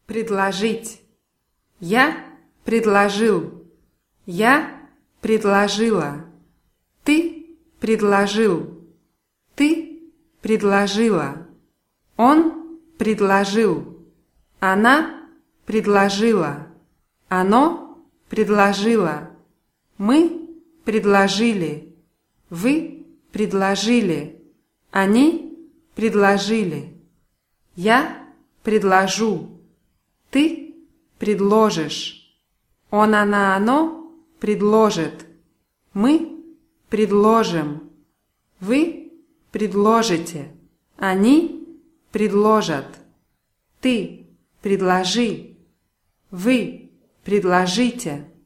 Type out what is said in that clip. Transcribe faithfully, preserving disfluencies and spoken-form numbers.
Предложить. Я предложил. Я предложила. Ты предложил. Ты предложила. Он предложил. Она предложила. Оно предложило. Мы предложили. Вы предложили. Они предложили. Я предложу. Ты предложишь. Он, она, оно предложит. Мы предложим. Вы предложите. Они предложат. Ты предложи. Вы предложите.